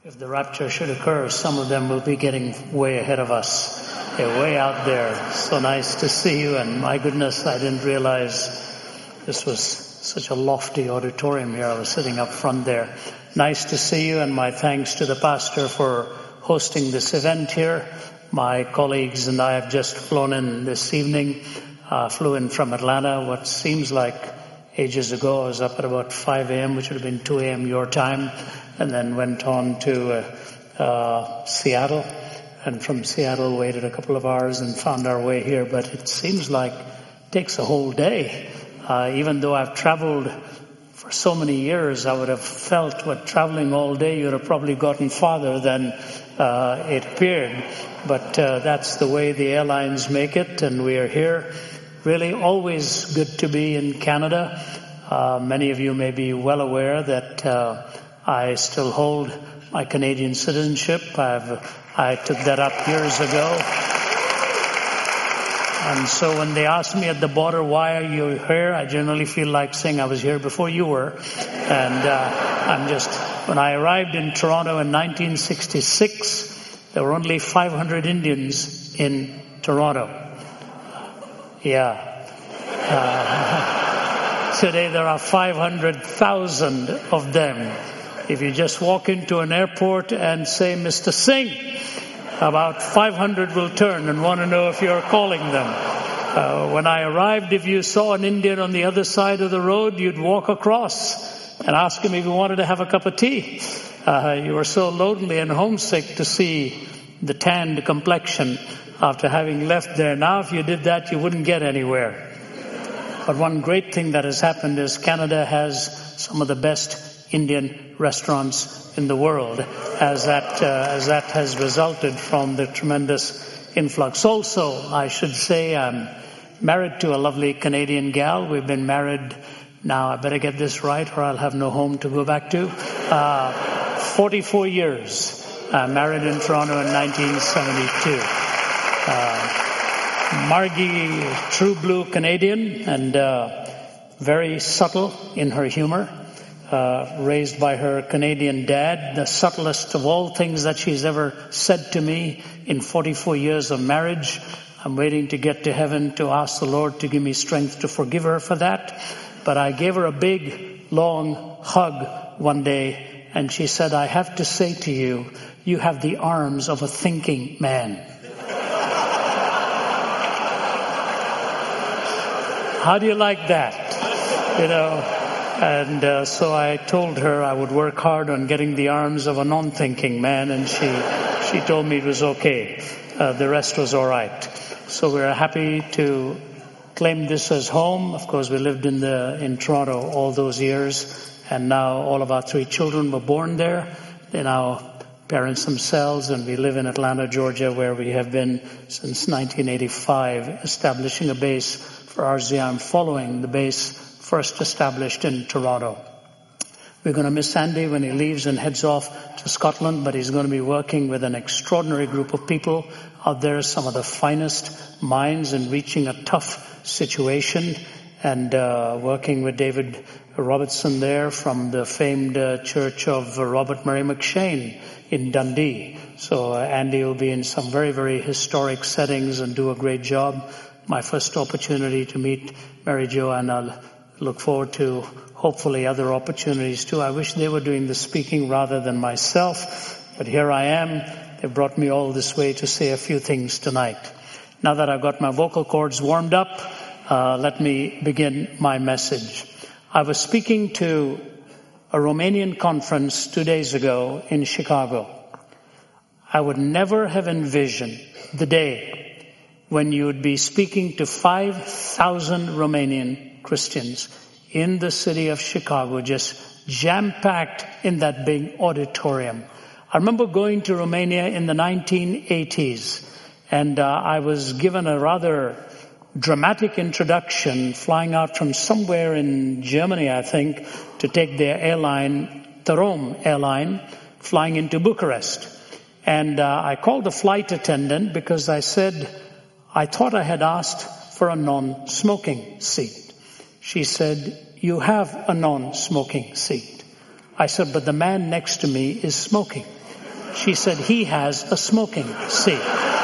If the rapture should occur, some of them will be getting way ahead of us. They're way out there. So nice to see you, and my goodness, I didn't realize this was such a lofty auditorium here. I was sitting up front there. Nice to see you, and my thanks to the pastor for hosting this event here. My colleagues and I have just flown in this evening, flew in from Atlanta, what seems like ages ago. I was up at about 5 a.m., which would have been 2 a.m. your time, and then went on to Seattle, and from Seattle waited a couple of hours and found our way here. But it seems like it takes a whole day. Even though I've traveled for so many years, I would have felt what traveling all day, you would have probably gotten farther than it appeared. But that's the way the airlines make it, and we are here. Really always good to be in Canada. Many of you may be well aware that I still hold my Canadian citizenship. I took that up years ago. And so when they ask me at the border, why are you here? I generally feel like saying I was here before you were. And when I arrived in Toronto in 1966, there were only 500 Indians in Toronto. Yeah. Today there are 500,000 of them. If you just walk into an airport and say, Mr. Singh, about 500 will turn and want to know if you're calling them. When I arrived, if you saw an Indian on the other side of the road, you'd walk across and ask him if he wanted to have a cup of tea. You were so lonely and homesick to see the tanned complexion after having left there. Now, if you did that, you wouldn't get anywhere. But one great thing that has happened is Canada has some of the best Indian restaurants in the world, as that has resulted from the tremendous influx. Also, I should say, I'm married to a lovely Canadian gal. We've been married now, I better get this right or I'll have no home to go back to. 44 years. Married in Toronto in 1972. Margie, true blue Canadian, and very subtle in her humor. Raised by her Canadian dad, the subtlest of all things that she's ever said to me in 44 years of marriage. I'm waiting to get to heaven to ask the Lord to give me strength to forgive her for that. But I gave her a big, long hug one day, and she said, I have to say to you, you have the arms of a thinking man. How do you like that? You know, and so I told her I would work hard on getting the arms of a non-thinking man, and she told me it was okay. The rest was all right. So we're happy to claim this as home. Of course, we lived in Toronto all those years, and now all of our 3 children were born there. They're now parents themselves, and we live in Atlanta, Georgia, where we have been since 1985, establishing a base for RZIM following the base first established in Toronto. We're going to miss Andy when he leaves and heads off to Scotland, but he's going to be working with an extraordinary group of people out there, some of the finest minds in reaching a tough situation, and working with David Robertson there from the famed Church of Robert Murray McShane in Dundee. So Andy will be in some very, very historic settings and do a great job. My first opportunity to meet Mary Jo, and I'll look forward to hopefully other opportunities too. I wish they were doing the speaking rather than myself, but here I am. They brought me all this way to say a few things tonight. Now that I've got my vocal cords warmed up, let me begin my message. I was speaking to a Romanian conference 2 days ago in Chicago. I would never have envisioned the day when you would be speaking to 5,000 Romanian Christians in the city of Chicago, just jam-packed in that big auditorium. I remember going to Romania in the 1980s, and I was given a rather dramatic introduction, flying out from somewhere in Germany, I think, to take their airline, the Rome airline, flying into Bucharest. And I called the flight attendant because I said, I thought I had asked for a non-smoking seat. She said, you have a non-smoking seat. I said, but the man next to me is smoking. She said, he has a smoking seat.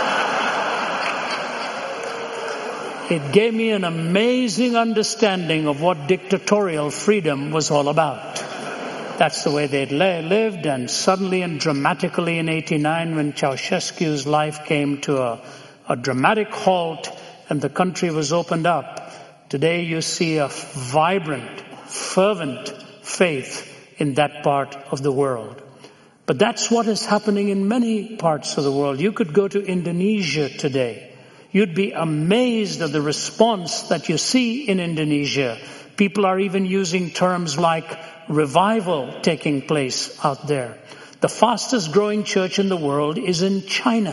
It gave me an amazing understanding of what dictatorial freedom was all about. That's the way they'd lived, and suddenly and dramatically in 1989, when Ceausescu's life came to a dramatic halt and the country was opened up, today you see a vibrant, fervent faith in that part of the world. But that's what is happening in many parts of the world. You could go to Indonesia today. You'd be amazed at the response that you see in Indonesia. People are even using terms like revival taking place out there. The fastest growing church in the world is in China.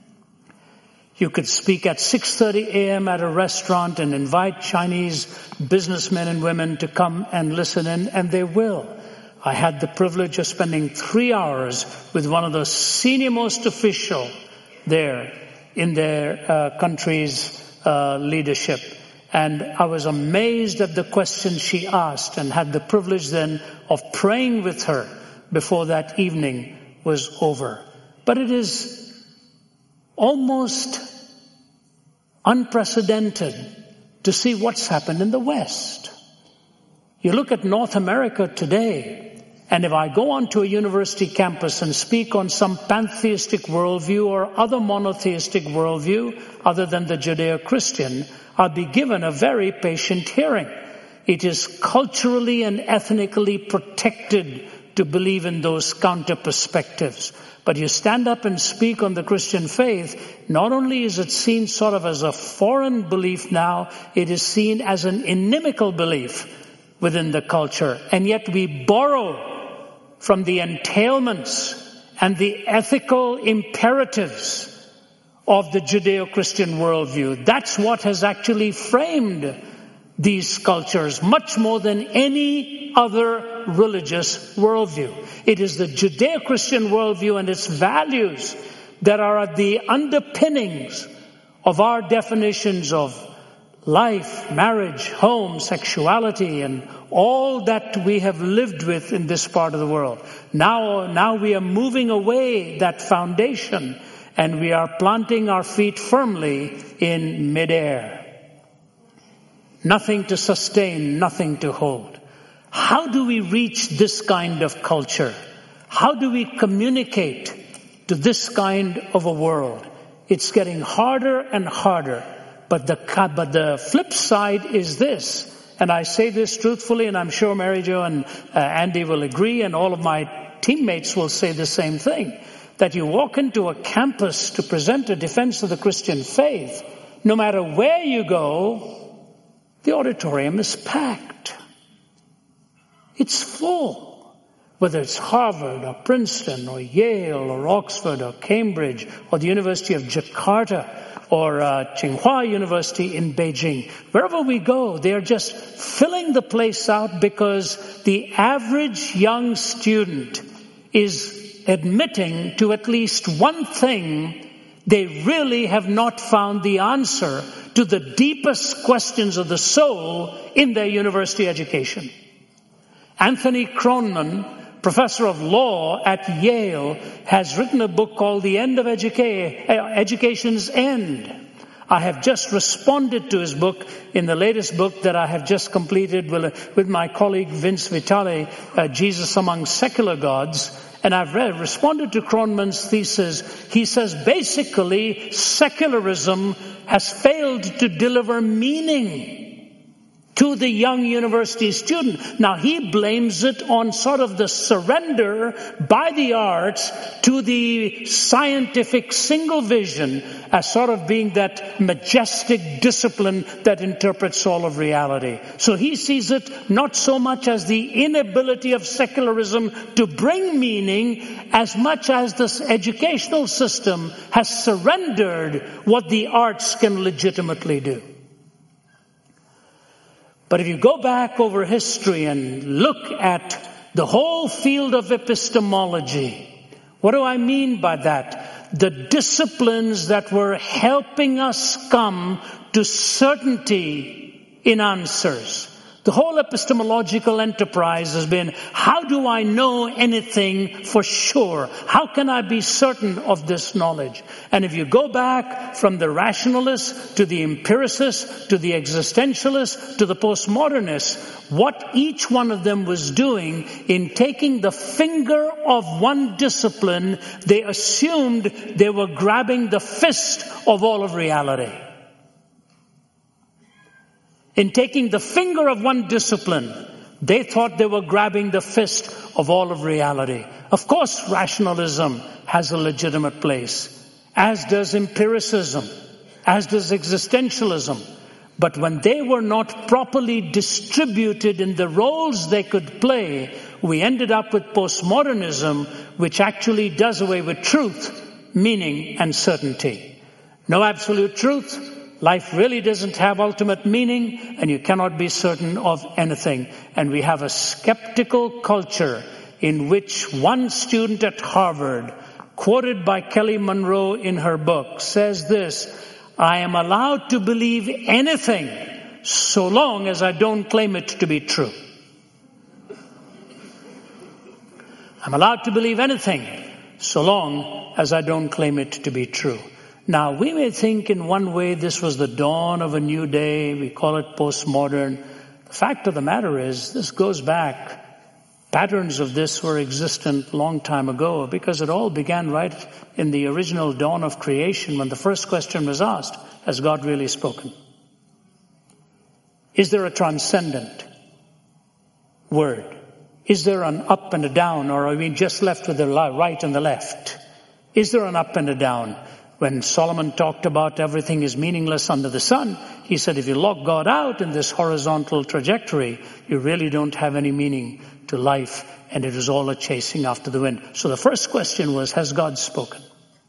You could speak at 6:30 a.m. at a restaurant and invite Chinese businessmen and women to come and listen in, and they will. I had the privilege of spending 3 hours with one of the senior-most official there in their country's leadership. And I was amazed at the questions she asked and had the privilege then of praying with her before that evening was over. But it is almost unprecedented to see what's happened in the West. You look at North America today, and if I go onto a university campus and speak on some pantheistic worldview or other monotheistic worldview other than the Judeo-Christian, I'll be given a very patient hearing. It is culturally and ethnically protected to believe in those counter perspectives. But you stand up and speak on the Christian faith, not only is it seen sort of as a foreign belief now, it is seen as an inimical belief within the culture. And yet we borrow from the entailments and the ethical imperatives of the Judeo-Christian worldview. That's what has actually framed these cultures much more than any other religious worldview. It is the Judeo-Christian worldview and its values that are at the underpinnings of our definitions of life, marriage, home, sexuality, and all that we have lived with in this part of the world. Now we are moving away that foundation, and we are planting our feet firmly in midair. Nothing to sustain, nothing to hold. How do we reach this kind of culture? How do we communicate to this kind of a world? It's getting harder and harder. But the flip side is this, and I say this truthfully, and I'm sure Mary Jo and Andy will agree, and all of my teammates will say the same thing, that you walk into a campus to present a defense of the Christian faith, no matter where you go, the auditorium is packed. It's full. Whether it's Harvard or Princeton or Yale or Oxford or Cambridge or the University of Jakarta or Tsinghua University in Beijing. Wherever we go, they are just filling the place out because the average young student is admitting to at least one thing. They really have not found the answer to the deepest questions of the soul in their university education. Anthony Kronman, professor of law at Yale, has written a book called The End of Education's End. I have just responded to his book in the latest book that I have just completed with my colleague Vince Vitale, Jesus Among Secular Gods. And I've responded to Kronman's thesis. He says basically secularism has failed to deliver meaning to the young university student. Now he blames it on sort of the surrender by the arts to the scientific single vision as sort of being that majestic discipline that interprets all of reality. So he sees it not so much as the inability of secularism to bring meaning as much as this educational system has surrendered what the arts can legitimately do. But if you go back over history and look at the whole field of epistemology, what do I mean by that? The disciplines that were helping us come to certainty in answers. The whole epistemological enterprise has been, how do I know anything for sure? How can I be certain of this knowledge? And if you go back from the rationalists to the empiricists to the existentialists to the postmodernists, what each one of them was doing in taking the finger of one discipline, they assumed they were grabbing the fist of all of reality. In taking the finger of one discipline, they thought they were grabbing the fist of all of reality. Of course, rationalism has a legitimate place, as does empiricism, as does existentialism. But when they were not properly distributed in the roles they could play, we ended up with postmodernism, which actually does away with truth, meaning, and certainty. No absolute truth. Life really doesn't have ultimate meaning, and you cannot be certain of anything. And we have a skeptical culture in which one student at Harvard, quoted by Kelly Monroe in her book, says this: I am allowed to believe anything so long as I don't claim it to be true. I'm allowed to believe anything so long as I don't claim it to be true. Now, we may think in one way this was the dawn of a new day. We call it postmodern. The fact of the matter is, this goes back. Patterns of this were existent long time ago, because it all began right in the original dawn of creation, when the first question was asked, has God really spoken? Is there a transcendent word? Is there an up and a down, or are we just left with the right and the left? Is there an up and a down? When Solomon talked about everything is meaningless under the sun, he said if you lock God out in this horizontal trajectory, you really don't have any meaning to life, and it is all a chasing after the wind. So the first question was, has God spoken?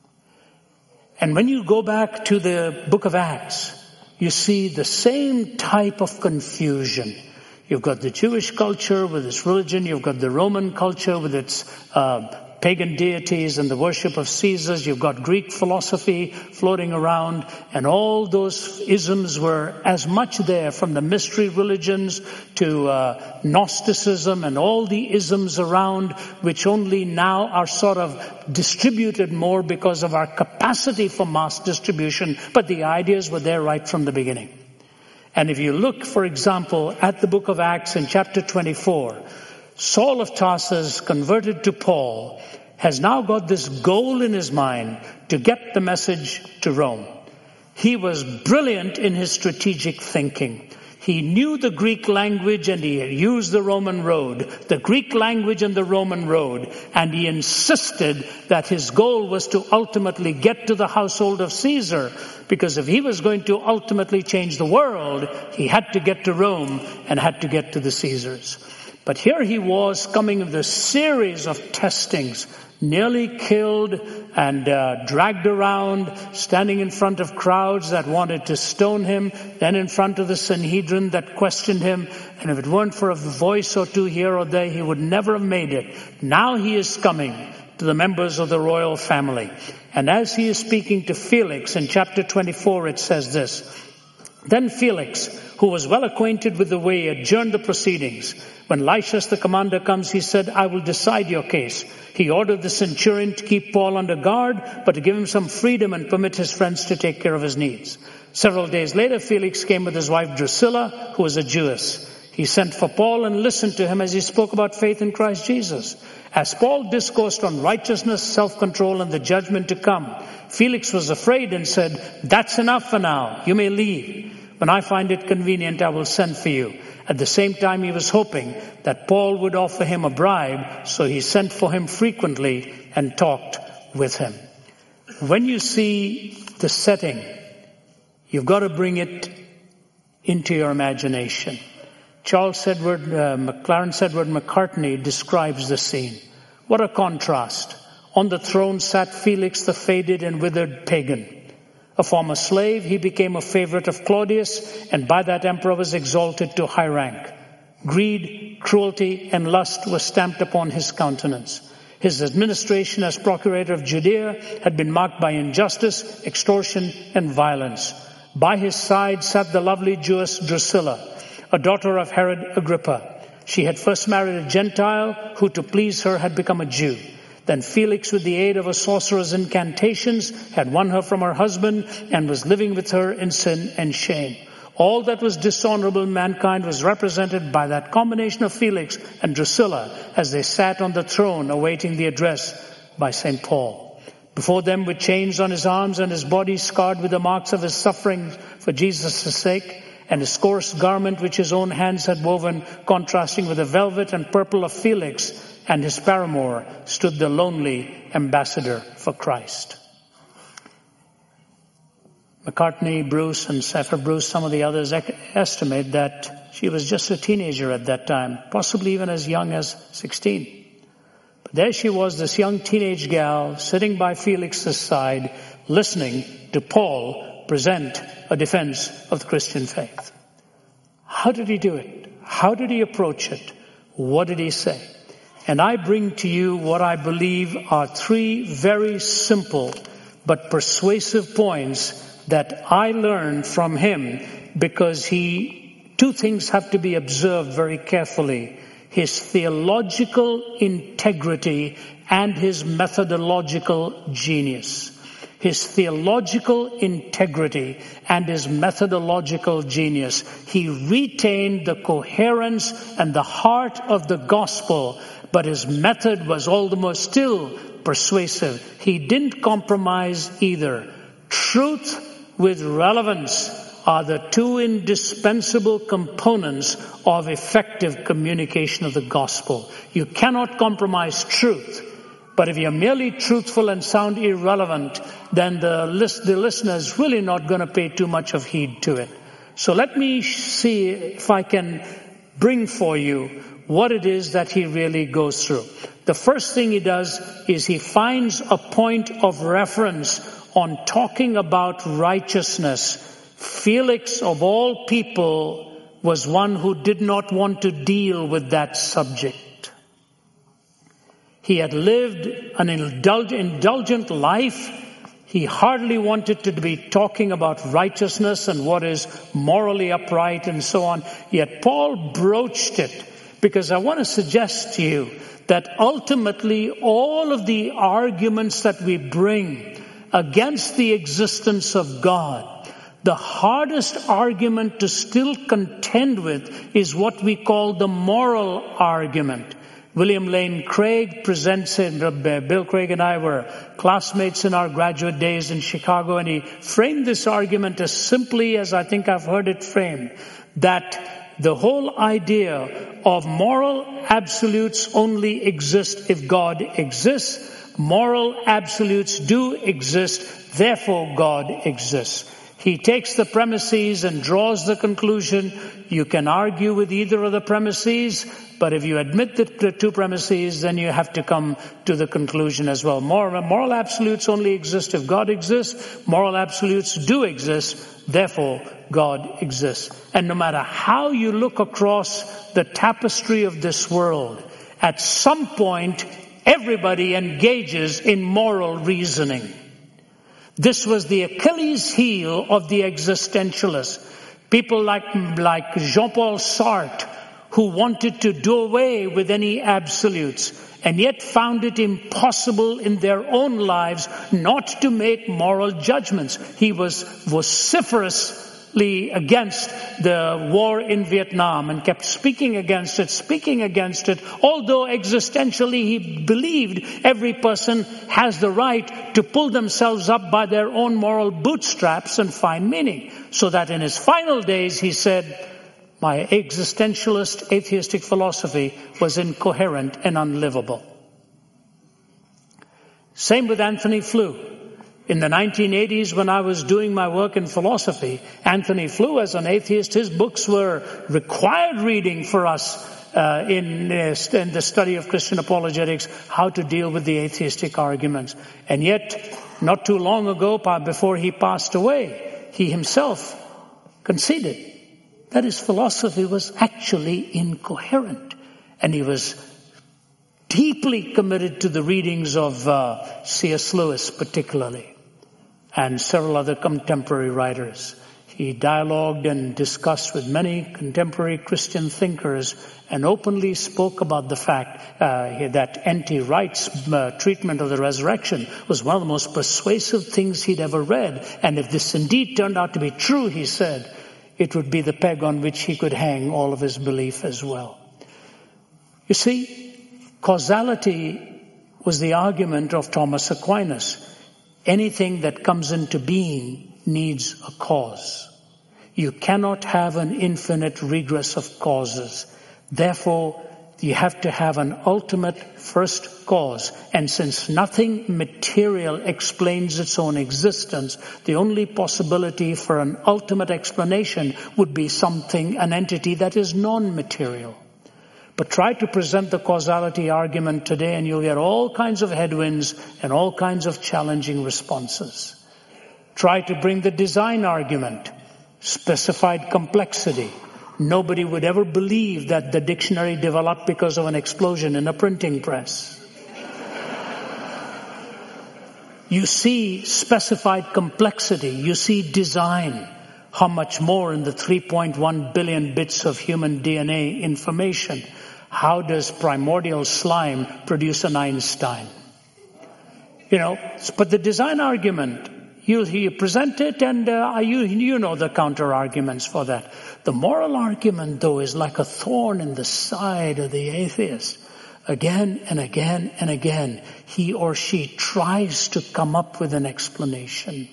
And when you go back to the book of Acts, you see the same type of confusion. You've got the Jewish culture with its religion, you've got the Roman culture with its pagan deities and the worship of Caesars. You've got Greek philosophy floating around, and all those isms were as much there, from the mystery religions to Gnosticism and all the isms around, which only now are sort of distributed more because of our capacity for mass distribution, but the ideas were there right from the beginning. And if you look, for example, at the book of Acts in chapter 24, Saul of Tarsus, converted to Paul, has now got this goal in his mind to get the message to Rome. He was brilliant in his strategic thinking. He knew the Greek language and he used the Roman road, the Greek language and the Roman road, and he insisted that his goal was to ultimately get to the household of Caesar, because if he was going to ultimately change the world, he had to get to Rome and had to get to the Caesars. But here he was coming with a series of testings, nearly killed and dragged around, standing in front of crowds that wanted to stone him, then in front of the Sanhedrin that questioned him. And if it weren't for a voice or two here or there, he would never have made it. Now he is coming to the members of the royal family. And as he is speaking to Felix in chapter 24, it says this: Then Felix, who was well acquainted with the way, adjourned the proceedings. When Lysias the commander comes, he said, I will decide your case. He ordered the centurion to keep Paul under guard, but to give him some freedom and permit his friends to take care of his needs. Several days later, Felix came with his wife Drusilla, who was a Jewess. He sent for Paul and listened to him as he spoke about faith in Christ Jesus. As Paul discoursed on righteousness, self-control, and the judgment to come, Felix was afraid and said, That's enough for now. You may leave. When I find it convenient, I will send for you. At the same time, he was hoping that Paul would offer him a bribe, so he sent for him frequently and talked with him. When you see the setting, you've got to bring it into your imagination. Clarence Edward McCartney describes the scene. What a contrast. On the throne sat Felix, the faded and withered pagan. A former slave, he became a favorite of Claudius, and by that emperor was exalted to high rank. Greed, cruelty, and lust were stamped upon his countenance. His administration as procurator of Judea had been marked by injustice, extortion, and violence. By his side sat the lovely Jewess Drusilla, a daughter of Herod Agrippa. She had first married a Gentile who, to please her, had become a Jew. Then Felix, with the aid of a sorcerer's incantations, had won her from her husband and was living with her in sin and shame. All that was dishonorable in mankind was represented by that combination of Felix and Drusilla as they sat on the throne awaiting the address by St. Paul. Before them, with chains on his arms and his body scarred with the marks of his suffering for Jesus' sake, and his coarse garment which his own hands had woven, contrasting with the velvet and purple of Felix and his paramour, stood the lonely ambassador for Christ. McCartney, Bruce, and Sapphire Bruce, some of the others estimate that she was just a teenager at that time, possibly even as young as 16. But there she was, this young teenage gal, sitting by Felix's side, listening to Paul present a defense of the Christian faith. How did he do it? How did he approach it? What did he say? And I bring to you what I believe are three very simple but persuasive points that I learned from him, because two things have to be observed very carefully: his theological integrity and his methodological genius. His theological integrity and his methodological genius. He retained the coherence and the heart of the gospel, but his method was all the more still persuasive. He didn't compromise either. Truth with relevance are the two indispensable components of effective communication of the gospel. You cannot compromise truth. But if you're merely truthful and sound irrelevant, then the listener is really not going to pay too much of heed to it. So let me see if I can bring for you what it is that he really goes through. The first thing he does is he finds a point of reference on talking about righteousness. Felix, of all people, was one who did not want to deal with that subject. He had lived an indulgent life. He hardly wanted to be talking about righteousness and what is morally upright and so on. Yet Paul broached it, because I want to suggest to you that ultimately all of the arguments that we bring against the existence of God, the hardest argument to still contend with is what we call the moral argument. William Lane Craig presents it. Bill Craig and I were classmates in our graduate days in Chicago, and he framed this argument as simply as I think I've heard it framed, that the whole idea of moral absolutes only exist if God exists. Moral absolutes do exist, therefore God exists. He takes the premises and draws the conclusion. You can argue with either of the premises, but if you admit the two premises, then you have to come to the conclusion as well. Moral absolutes only exist if God exists. Moral absolutes do exist, therefore God exists. And no matter how you look across the tapestry of this world, at some point everybody engages in moral reasoning. This was the Achilles heel of the existentialists. People like Jean-Paul Sartre, who wanted to do away with any absolutes, and yet found it impossible in their own lives not to make moral judgments. He was vociferously against the war in Vietnam and kept speaking against it, although existentially he believed every person has the right to pull themselves up by their own moral bootstraps and find meaning. So that in his final days he said, my existentialist atheistic philosophy was incoherent and unlivable. Same with Anthony Flew. In the 1980s, when I was doing my work in philosophy, Anthony Flew, as an atheist, his books were required reading for us in the study of Christian apologetics, how to deal with the atheistic arguments. And yet, not too long ago, before he passed away, he himself conceded that his philosophy was actually incoherent. And he was deeply committed to the readings of C.S. Lewis particularly, and several other contemporary writers. He dialogued and discussed with many contemporary Christian thinkers and openly spoke about the fact that N.T. Wright's treatment of the resurrection was one of the most persuasive things he'd ever read. And if this indeed turned out to be true, he said, it would be the peg on which he could hang all of his belief as well. You see, causality was the argument of Thomas Aquinas. Anything that comes into being needs a cause. You cannot have an infinite regress of causes. Therefore, you have to have an ultimate first cause. And since nothing material explains its own existence, the only possibility for an ultimate explanation would be something, an entity that is non-material. But try to present the causality argument today and you'll get all kinds of headwinds and all kinds of challenging responses. Try to bring the design argument, specified complexity. Nobody would ever believe that the dictionary developed because of an explosion in a printing press. You see specified complexity. You see design. How much more in the 3.1 billion bits of human DNA information? How does primordial slime produce an Einstein? But the design argument, you present it and you know the counter arguments for that. The moral argument, though, is like a thorn in the side of the atheist. Again and again and again, he or she tries to come up with an explanation.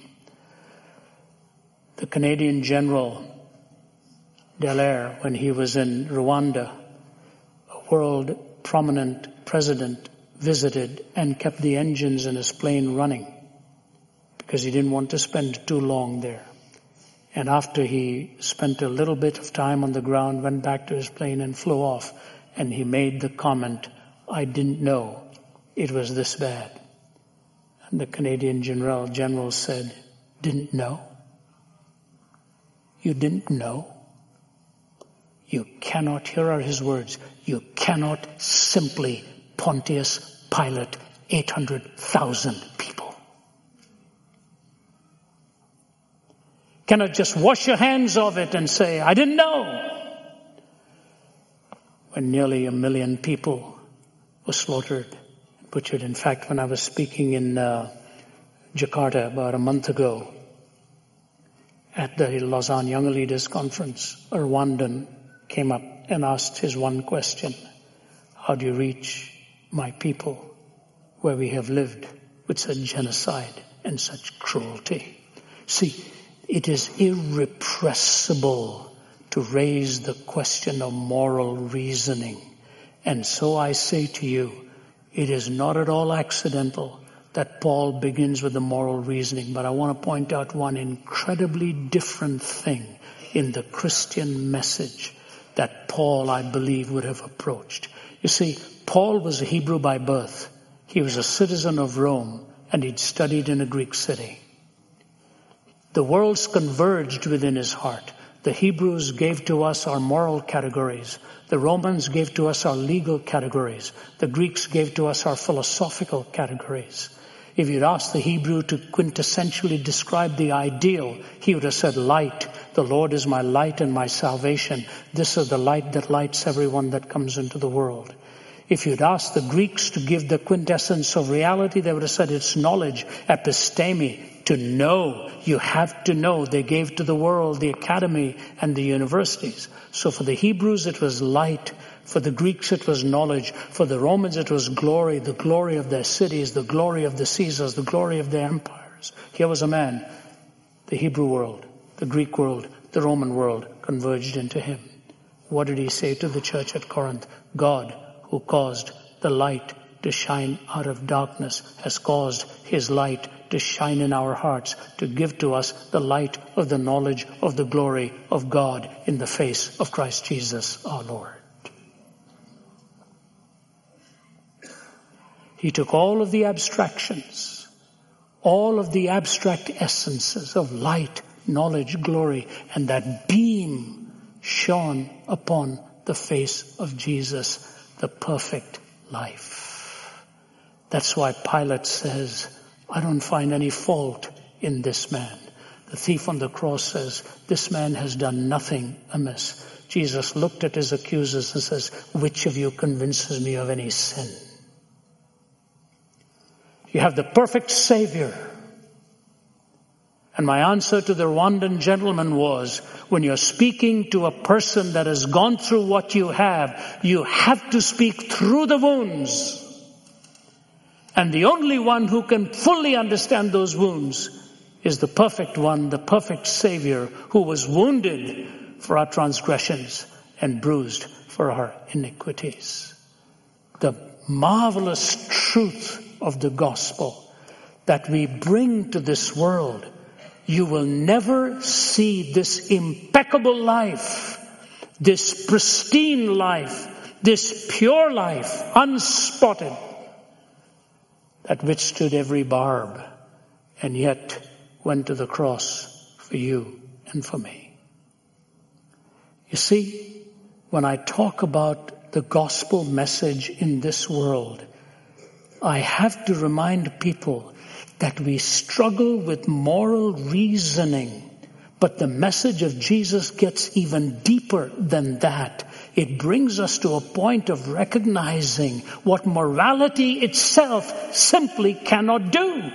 The Canadian General Dallaire, when he was in Rwanda, a world prominent president, visited and kept the engines in his plane running because he didn't want to spend too long there. And after he spent a little bit of time on the ground, went back to his plane and flew off, and he made the comment, I didn't know it was this bad. And the Canadian General said, didn't know? You didn't know? You cannot, here are his words, you cannot simply Pontius Pilate 800,000 people. Cannot just wash your hands of it and say, I didn't know. When nearly 1 million people were slaughtered, butchered. In fact, when I was speaking in Jakarta about a month ago at the Lausanne Young Leaders Conference, a Rwandan came up and asked his one question. How do you reach my people where we have lived with such genocide and such cruelty? See, it is irrepressible to raise the question of moral reasoning. And so I say to you, it is not at all accidental that Paul begins with the moral reasoning. But I want to point out one incredibly different thing in the Christian message that Paul, I believe, would have approached. You see, Paul was a Hebrew by birth. He was a citizen of Rome, and he'd studied in a Greek city. The worlds converged within his heart. The Hebrews gave to us our moral categories. The Romans gave to us our legal categories. The Greeks gave to us our philosophical categories. If you'd asked the Hebrew to quintessentially describe the ideal, he would have said light. The Lord is my light and my salvation. This is the light that lights everyone that comes into the world. If you'd asked the Greeks to give the quintessence of reality, they would have said it's knowledge, episteme, to know. You have to know. They gave to the world the academy and the universities. So for the Hebrews it was light. For the Greeks it was knowledge. For the Romans it was glory, the glory of their cities, the glory of the Caesars, the glory of their empires. Here was a man, the Hebrew world, the Greek world, the Roman world converged into him. What did he say to the church at Corinth? God, who caused the light to shine out of darkness, has caused his light to shine in our hearts, to give to us the light of the knowledge of the glory of God in the face of Christ Jesus our Lord. He took all of the abstractions, all of the abstract essences of light, knowledge, glory, and that beam shone upon the face of Jesus, the perfect life. That's why Pilate says, I don't find any fault in this man. The thief on the cross says, this man has done nothing amiss. Jesus looked at his accusers and says, which of you convinces me of any sin? You have the perfect Savior. And my answer to the Rwandan gentleman was, when you're speaking to a person that has gone through what you have to speak through the wounds. And the only one who can fully understand those wounds is the perfect one, the perfect Savior, who was wounded for our transgressions and bruised for our iniquities. The marvelous truth of the gospel that we bring to this world. You will never see this impeccable life, this pristine life, this pure life, unspotted, that withstood every barb and yet went to the cross for you and for me. You see, when I talk about the gospel message in this world, I have to remind people that we struggle with moral reasoning, but the message of Jesus gets even deeper than that. It brings us to a point of recognizing what morality itself simply cannot do.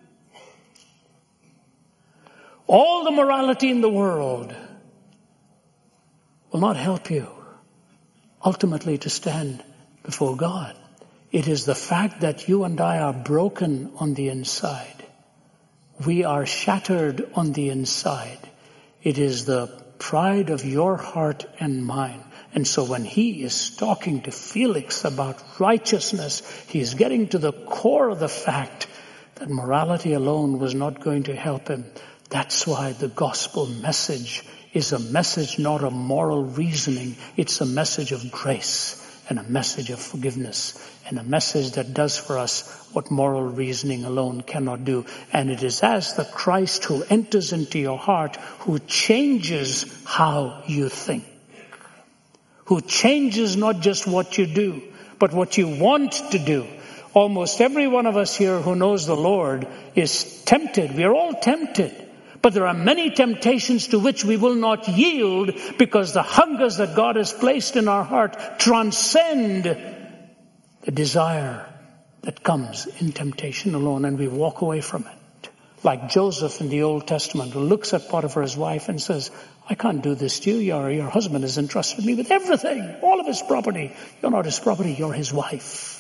All the morality in the world will not help you ultimately to stand before God. It is the fact that you and I are broken on the inside. We are shattered on the inside. It is the pride of your heart and mine. And so when he is talking to Felix about righteousness, he is getting to the core of the fact that morality alone was not going to help him. That's why the gospel message is a message not of moral reasoning. It's a message of grace and a message of forgiveness and a message that does for us what moral reasoning alone cannot do. And it is as the Christ who enters into your heart who changes how you think, who changes not just what you do, but what you want to do. Almost every one of us here who knows the Lord is tempted. We are all tempted. But there are many temptations to which we will not yield because the hungers that God has placed in our heart transcend the desire that comes in temptation alone, and we walk away from it. Like Joseph in the Old Testament, who looks at Potiphar's wife and says, I can't do this to you. Your husband has entrusted me with everything, all of his property. You're not his property, you're his wife.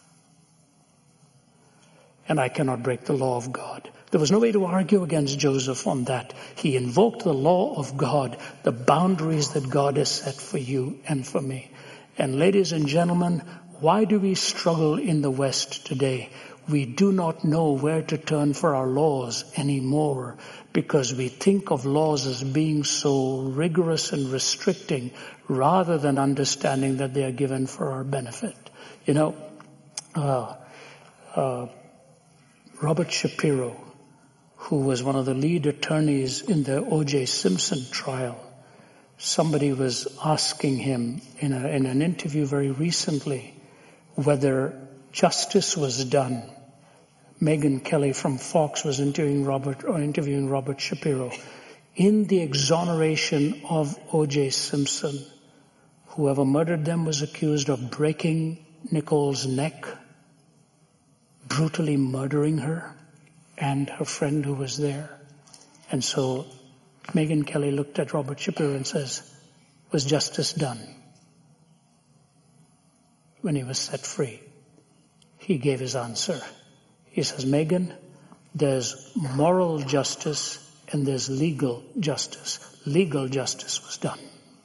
And I cannot break the law of God. There was no way to argue against Joseph on that. He invoked the law of God, the boundaries that God has set for you and for me. And ladies and gentlemen, why do we struggle in the West today? We do not know where to turn for our laws anymore because we think of laws as being so rigorous and restricting rather than understanding that they are given for our benefit. You know, Robert Shapiro, who was one of the lead attorneys in the O.J. Simpson trial, somebody was asking him in an interview very recently whether justice was done. Megyn Kelly from Fox was interviewing Robert Shapiro. In the exoneration of O.J. Simpson, whoever murdered them was accused of breaking Nicole's neck, brutally murdering her and her friend who was there. And so Megyn Kelly looked at Robert Shapiro and says, was justice done? When he was set free, he gave his answer. He says, Megyn, there's moral justice and there's legal justice. Legal justice was done.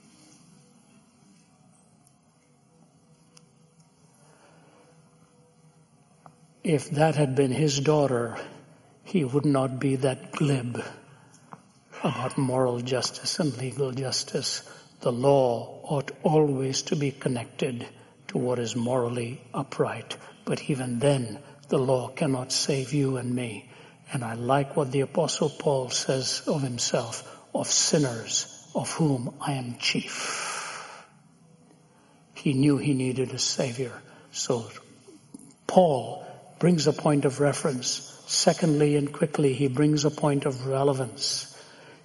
If that had been his daughter, he would not be that glib about moral justice and legal justice. The law ought always to be connected to what is morally upright. But even then, the law cannot save you and me. And I like what the Apostle Paul says of himself, of sinners, of whom I am chief. He knew he needed a Savior. So Paul brings a point of reference. Secondly and quickly, he brings a point of relevance.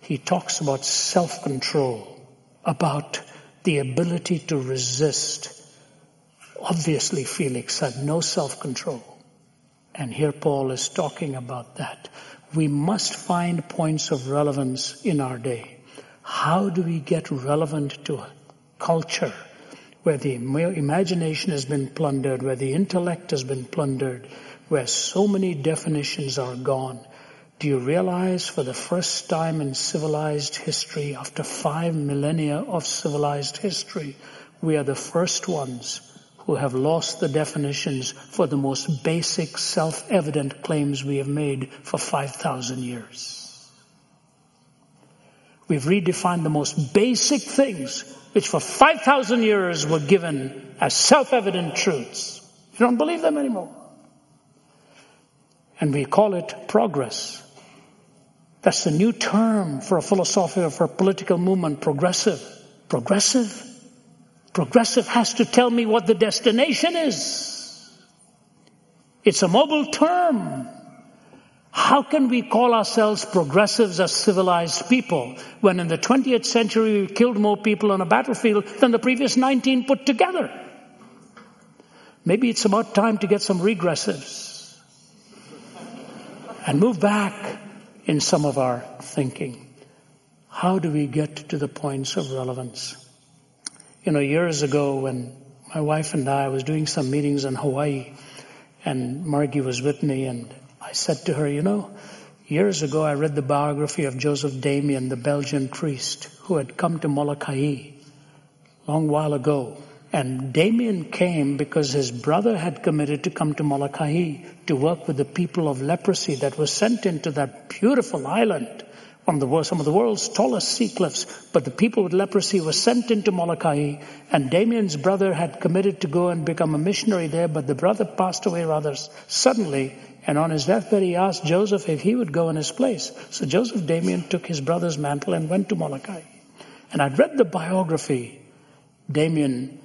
he talks about self-control, about the ability to resist. Obviously, Felix had no self-control. And here Paul is talking about that. We must find points of relevance in our day. How do we get relevant to a culture where the imagination has been plundered, where the intellect has been plundered, where so many definitions are gone? Do you realize for the first time in civilized history, after 5 millennia of civilized history, we are the first ones who have lost the definitions for the most basic, self-evident claims we have made for 5,000 years. We've redefined the most basic things which for 5,000 years were given as self-evident truths. You don't believe them anymore. And we call it progress. That's the new term for a philosophical, for a political movement, progressive. Progressive? Progressive has to tell me what the destination is. It's a mobile term. How can we call ourselves progressives as civilized people when in the 20th century we killed more people on a battlefield than the previous 19 put together? Maybe it's about time to get some regressives and move back in some of our thinking. How do we get to the points of relevance? Years ago when my wife and I was doing some meetings in Hawaii and Margie was with me, and I said to her, years ago I read the biography of Joseph Damien, the Belgian priest who had come to Molokai a long while ago. And Damien came because his brother had committed to come to Molokai to work with the people of leprosy that was sent into that beautiful island, some of the world's tallest sea cliffs. But the people with leprosy were sent into Molokai, and Damien's brother had committed to go and become a missionary there, but the brother passed away rather suddenly, and on his deathbed he asked Joseph if he would go in his place. So Joseph Damien took his brother's mantle and went to Molokai. And I'd read the biography. Damien,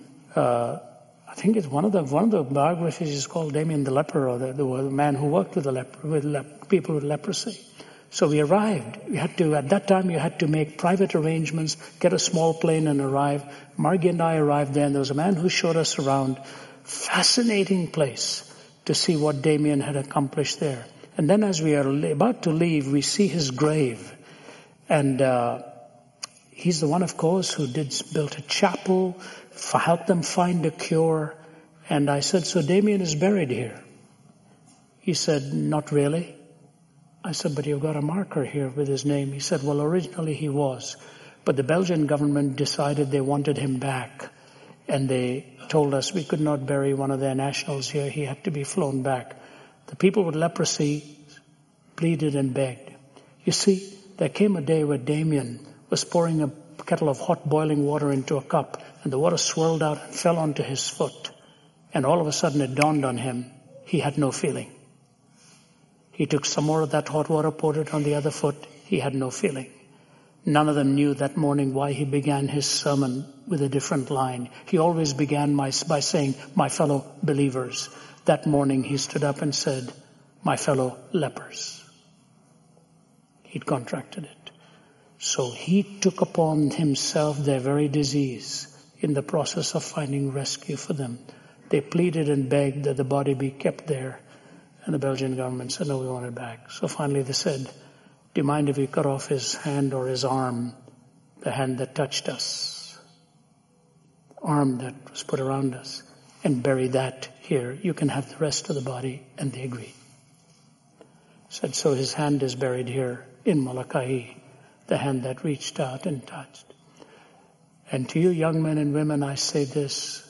I think it's one of the biographies is called Damien the leper, or the man who worked with people with leprosy. So we arrived. At that time you had to make private arrangements, get a small plane and arrive. Margie and I arrived there, and there was a man who showed us around. Fascinating place to see what Damien had accomplished there. And then as we are about to leave, we see his grave. And he's the one, of course, who built a chapel, helped them find a cure. And I said, so Damien is buried here? He said, not really. I said, but you've got a marker here with his name. He said, well, originally he was. But the Belgian government decided they wanted him back. And they told us we could not bury one of their nationals here. He had to be flown back. The people with leprosy pleaded and begged. You see, there came a day where Damien was pouring a kettle of hot boiling water into a cup, and the water swirled out and fell onto his foot. And all of a sudden it dawned on him, he had no feeling. He took some more of that hot water, poured it on the other foot. He had no feeling. None of them knew that morning why he began his sermon with a different line. He always began by saying, my fellow believers. That morning he stood up and said, my fellow lepers. He'd contracted it. So he took upon himself their very disease in the process of finding rescue for them. They pleaded and begged that the body be kept there. And the Belgian government said, no, we want it back. So finally they said, do you mind if we cut off his hand or his arm, the hand that touched us, arm that was put around us, and bury that here? You can have the rest of the body. And they agreed. Said, so his hand is buried here in Molokai, the hand that reached out and touched. And to you young men and women, I say this,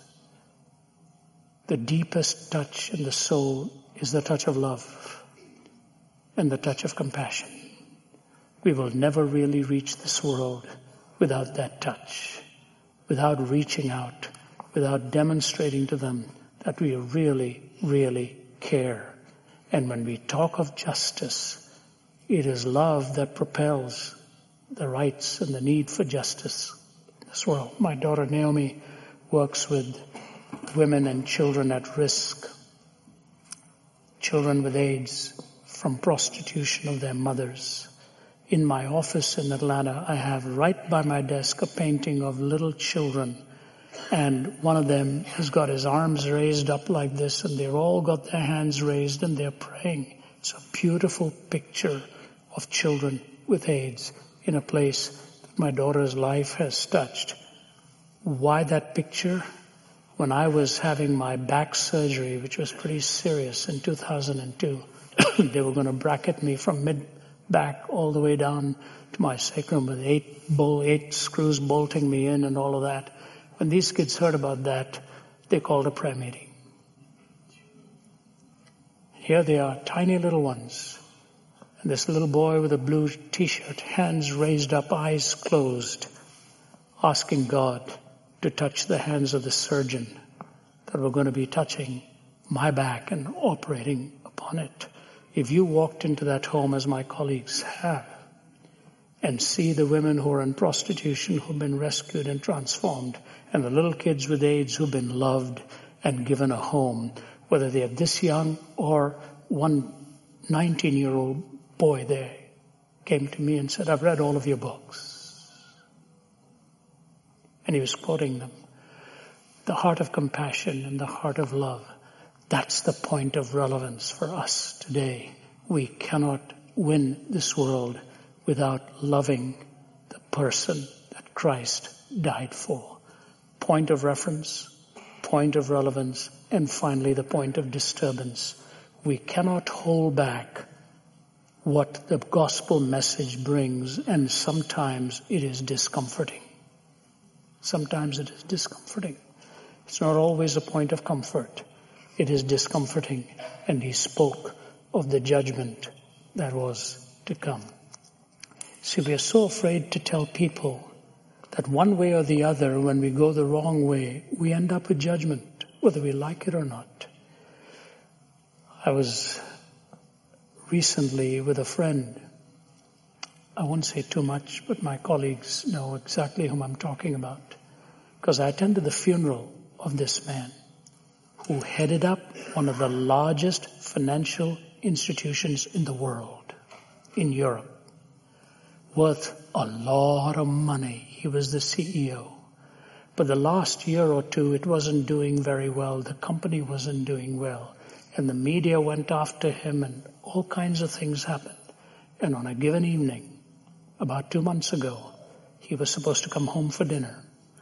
the deepest touch in the soul is the touch of love and the touch of compassion. We will never really reach this world without that touch, without reaching out, without demonstrating to them that we really, really care. And when we talk of justice, it is love that propels the rights and the need for justice in this world. My daughter Naomi works with women and children at risk, children with AIDS from prostitution of their mothers in my office in Atlanta, I have right by my desk a painting of little children. And one of them has got his arms raised up like this, and they've all got their hands raised and they're praying. It's a beautiful picture of children with AIDS in a place that my daughter's life has touched. Why that picture? When I was having my back surgery, which was pretty serious in 2002, they were going to bracket me from mid-back all the way down to my sacrum with 8 screws bolting me in and all of that. When these kids heard about that, they called a prayer meeting. Here they are, tiny little ones. And this little boy with a blue t-shirt, hands raised up, eyes closed, asking God to touch the hands of the surgeon that were going to be touching my back and operating upon it. If you walked into that home, as my colleagues have, and see the women who are in prostitution who've been rescued and transformed, and the little kids with AIDS who've been loved and given a home, whether they are this young or one 19-year-old boy there came to me and said, I've read all of your books. And he was quoting them. The heart of compassion and the heart of love. That's the point of relevance for us today. We cannot win this world without loving the person that Christ died for. Point of reference, point of relevance, and finally the point of disturbance. We cannot hold back what the gospel message brings, and sometimes it is discomforting. Sometimes it is discomforting. It's not always a point of comfort. It is discomforting. And he spoke of the judgment that was to come. See, we are so afraid to tell people that one way or the other, when we go the wrong way, we end up with judgment, whether we like it or not. I was recently with a friend. I won't say too much, but my colleagues know exactly whom I'm talking about. Because I attended the funeral of this man who headed up one of the largest financial institutions in the world, in Europe, worth a lot of money. He was the CEO. But the last year or two, it wasn't doing very well. The company wasn't doing well. And the media went after him and all kinds of things happened. And on a given evening, about 2 months ago, he was supposed to come home for dinner.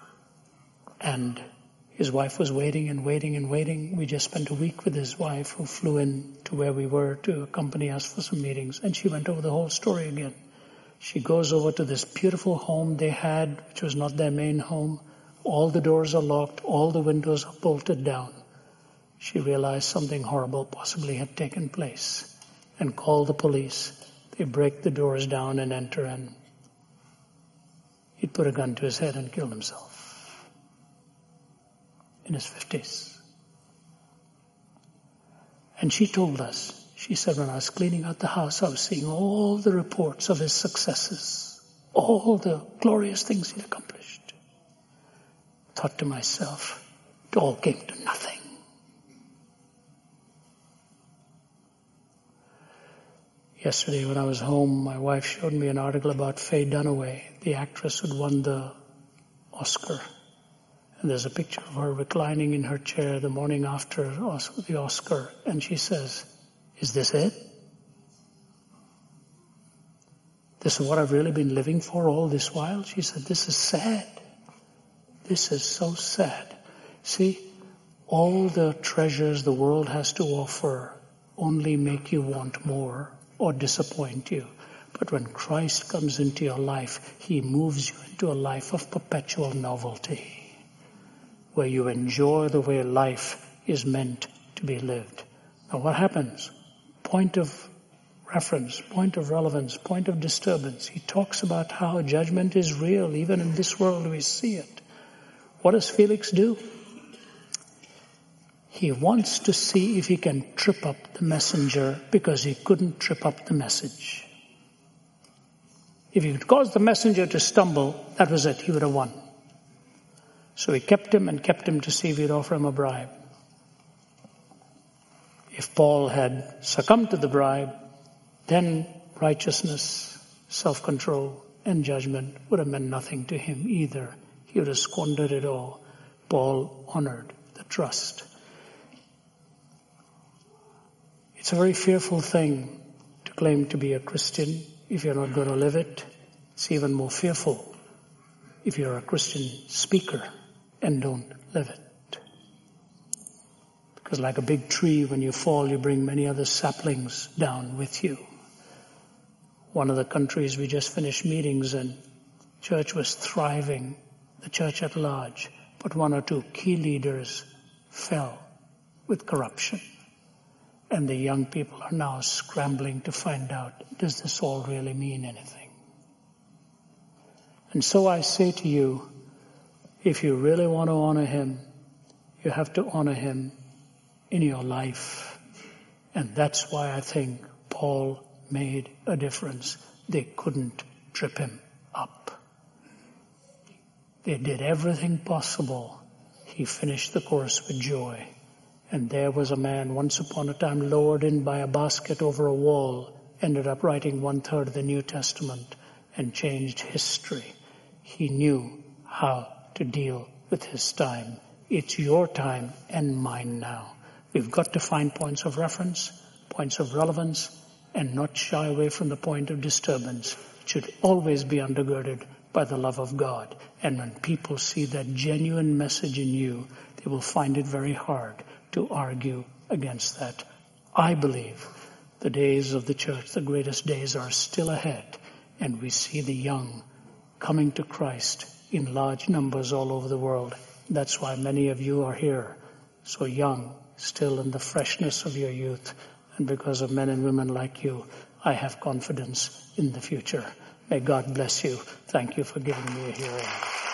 And his wife was waiting and waiting and waiting. We just spent a week with his wife, who flew in to where we were to accompany us for some meetings. And she went over the whole story again. She goes over to this beautiful home they had, which was not their main home. All the doors are locked. All the windows are bolted down. She realized something horrible possibly had taken place and called the police. They break the doors down and enter, and he'd put a gun to his head and killed himself in his 50s. And she told us, she said, when I was cleaning out the house, I was seeing all the reports of his successes, all the glorious things he'd accomplished. Thought to myself, it all came to nothing. Yesterday when I was home, my wife showed me an article about Faye Dunaway, the actress who'd won the Oscar. And there's a picture of her reclining in her chair the morning after the Oscar. And she says, is this it? This is what I've really been living for all this while? She said, this is sad. This is so sad. See, all the treasures the world has to offer only make you want more or disappoint you. But when Christ comes into your life, he moves you into a life of perpetual novelty, where you enjoy the way life is meant to be lived. Now what happens? Point of reference, point of relevance, point of disturbance. He talks about how judgment is real. Even in this world we see it. What does Felix do? He wants to see if he can trip up the messenger, because he couldn't trip up the message. If he could cause the messenger to stumble, that was it. He would have won. So he kept him to see if he'd offer him a bribe. If Paul had succumbed to the bribe, then righteousness self-control and judgment would have meant nothing to him either. He would have squandered it all. Paul honored the trust. It's a very fearful thing to claim to be a Christian if you're not going to live it. It's even more fearful if you're a Christian speaker and don't live it. Because like a big tree, when you fall, you bring many other saplings down with you. One of the countries we just finished meetings in, church was thriving, the church at large, but one or two key leaders fell with corruption. And the young people are now scrambling to find out, does this all really mean anything? And so I say to you, if you really want to honor him, you have to honor him in your life. And that's why I think Paul made a difference. They couldn't trip him up. They did everything possible. He finished the course with joy. And there was a man once upon a time lowered in by a basket over a wall, ended up writing 1/3 of the New Testament and changed history. He knew how to deal with his time. It's your time and mine now. We've got to find points of reference, points of relevance, and not shy away from the point of disturbance. It should always be undergirded by the love of God. And when people see that genuine message in you, they will find it very hard to argue against that. I believe the days of the church, the greatest days, are still ahead, and we see the young coming to Christ in large numbers all over the world. That's why many of you are here, so young, still in the freshness of your youth, and because of men and women like you, I have confidence in the future. May God bless you. Thank you for giving me a hearing.